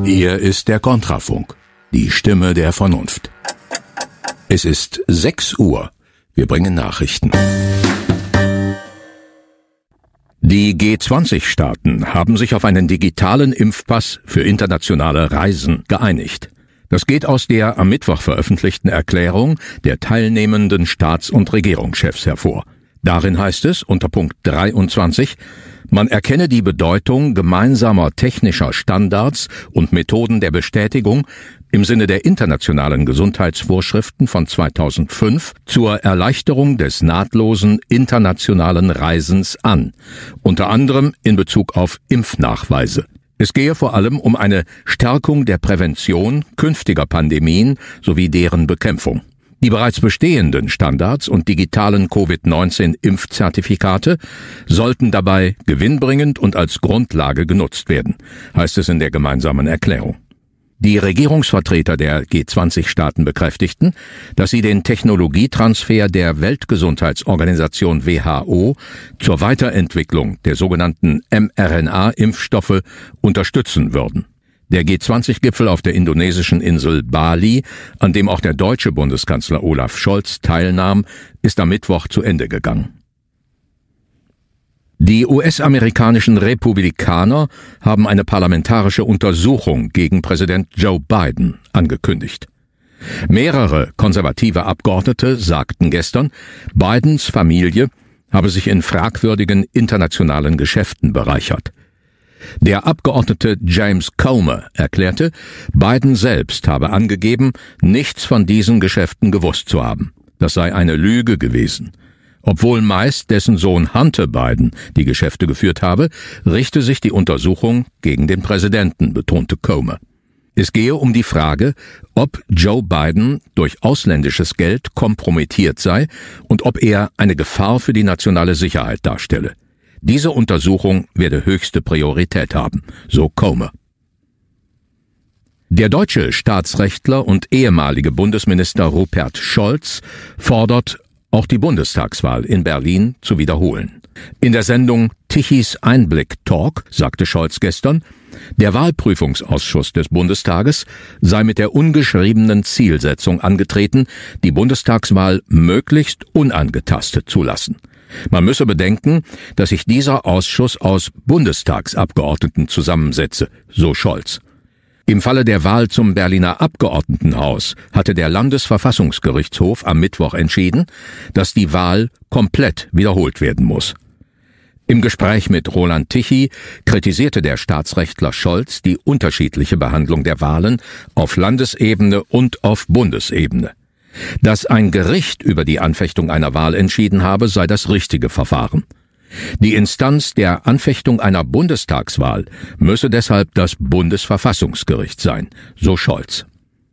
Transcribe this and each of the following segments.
Hier ist der Kontrafunk, die Stimme der Vernunft. Es ist 6 Uhr. Wir bringen Nachrichten. Die G20-Staaten haben sich auf einen digitalen Impfpass für internationale Reisen geeinigt. Das geht aus der am Mittwoch veröffentlichten Erklärung der teilnehmenden Staats- und Regierungschefs hervor. Darin heißt es unter Punkt 23, man erkenne die Bedeutung gemeinsamer technischer Standards und Methoden der Bestätigung im Sinne der internationalen Gesundheitsvorschriften von 2005 zur Erleichterung des nahtlosen internationalen Reisens an, unter anderem in Bezug auf Impfnachweise. Es gehe vor allem um eine Stärkung der Prävention künftiger Pandemien sowie deren Bekämpfung. Die bereits bestehenden Standards und digitalen Covid-19-Impfzertifikate sollten dabei gewinnbringend und als Grundlage genutzt werden, heißt es in der gemeinsamen Erklärung. Die Regierungsvertreter der G20-Staaten bekräftigten, dass sie den Technologietransfer der Weltgesundheitsorganisation WHO zur Weiterentwicklung der sogenannten mRNA-Impfstoffe unterstützen würden. Der G20-Gipfel auf der indonesischen Insel Bali, an dem auch der deutsche Bundeskanzler Olaf Scholz teilnahm, ist am Mittwoch zu Ende gegangen. Die US-amerikanischen Republikaner haben eine parlamentarische Untersuchung gegen Präsident Joe Biden angekündigt. Mehrere konservative Abgeordnete sagten gestern, Bidens Familie habe sich in fragwürdigen internationalen Geschäften bereichert. Der Abgeordnete James Comer erklärte, Biden selbst habe angegeben, nichts von diesen Geschäften gewusst zu haben. Das sei eine Lüge gewesen. Obwohl meist dessen Sohn Hunter Biden die Geschäfte geführt habe, richte sich die Untersuchung gegen den Präsidenten, betonte Comer. Es gehe um die Frage, ob Joe Biden durch ausländisches Geld kompromittiert sei und ob er eine Gefahr für die nationale Sicherheit darstelle. Diese Untersuchung werde höchste Priorität haben, so Comer. Der deutsche Staatsrechtler und ehemalige Bundesminister Rupert Scholz fordert, auch die Bundestagswahl in Berlin zu wiederholen. In der Sendung Tichys Einblick-Talk sagte Scholz gestern, der Wahlprüfungsausschuss des Bundestages sei mit der ungeschriebenen Zielsetzung angetreten, die Bundestagswahl möglichst unangetastet zu lassen. Man müsse bedenken, dass sich dieser Ausschuss aus Bundestagsabgeordneten zusammensetze, so Scholz. Im Falle der Wahl zum Berliner Abgeordnetenhaus hatte der Landesverfassungsgerichtshof am Mittwoch entschieden, dass die Wahl komplett wiederholt werden muss. Im Gespräch mit Roland Tichy kritisierte der Staatsrechtler Scholz die unterschiedliche Behandlung der Wahlen auf Landesebene und auf Bundesebene. Dass ein Gericht über die Anfechtung einer Wahl entschieden habe, sei das richtige Verfahren. Die Instanz der Anfechtung einer Bundestagswahl müsse deshalb das Bundesverfassungsgericht sein, so Scholz.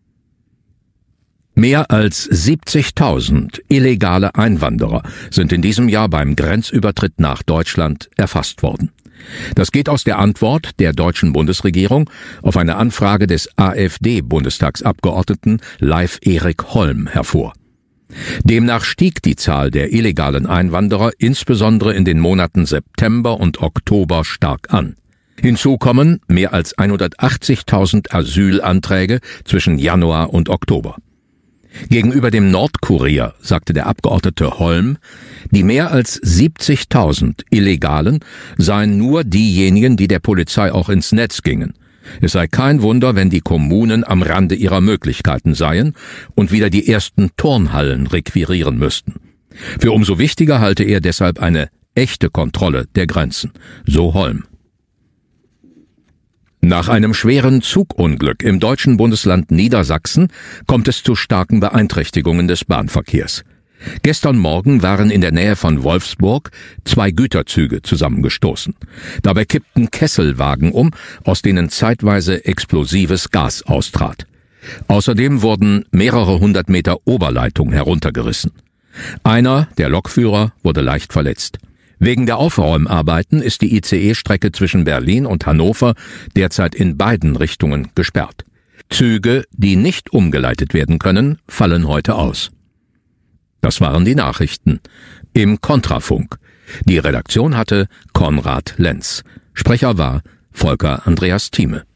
Mehr als 70.000 illegale Einwanderer sind in diesem Jahr beim Grenzübertritt nach Deutschland erfasst worden. Das geht aus der Antwort der deutschen Bundesregierung auf eine Anfrage des AfD-Bundestagsabgeordneten Leif Erik Holm hervor. Demnach stieg die Zahl der illegalen Einwanderer insbesondere in den Monaten September und Oktober stark an. Hinzu kommen mehr als 180.000 Asylanträge zwischen Januar und Oktober. Gegenüber dem Nordkurier sagte der Abgeordnete Holm, die mehr als 70.000 Illegalen seien nur diejenigen, die der Polizei auch ins Netz gingen. Es sei kein Wunder, wenn die Kommunen am Rande ihrer Möglichkeiten seien und wieder die ersten Turnhallen requirieren müssten. Für umso wichtiger halte er deshalb eine echte Kontrolle der Grenzen, so Holm. Nach einem schweren Zugunglück im deutschen Bundesland Niedersachsen kommt es zu starken Beeinträchtigungen des Bahnverkehrs. Gestern Morgen waren in der Nähe von Wolfsburg 2 Güterzüge zusammengestoßen. Dabei kippten Kesselwagen um, aus denen zeitweise explosives Gas austrat. Außerdem wurden mehrere 100 Meter Oberleitung heruntergerissen. Einer, der Lokführer, wurde leicht verletzt. Wegen der Aufräumarbeiten ist die ICE-Strecke zwischen Berlin und Hannover derzeit in beiden Richtungen gesperrt. Züge, die nicht umgeleitet werden können, fallen heute aus. Das waren die Nachrichten im Kontrafunk. Die Redaktion hatte Konrad Lenz. Sprecher war Volker Andreas Thieme.